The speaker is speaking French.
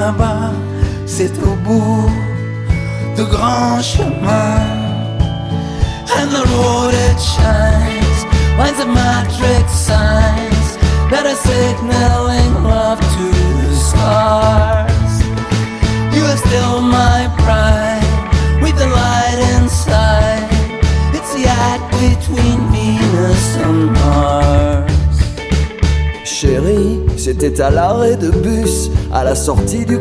là-bas, c'est au bout de grands chemins. And the road it shines, lines of matrix signs that are signaling love to the stars. You have still my pride, with the light inside. It's the act between Venus and Mars. Chérie, j'étais à l'arrêt de bus, à la sortie du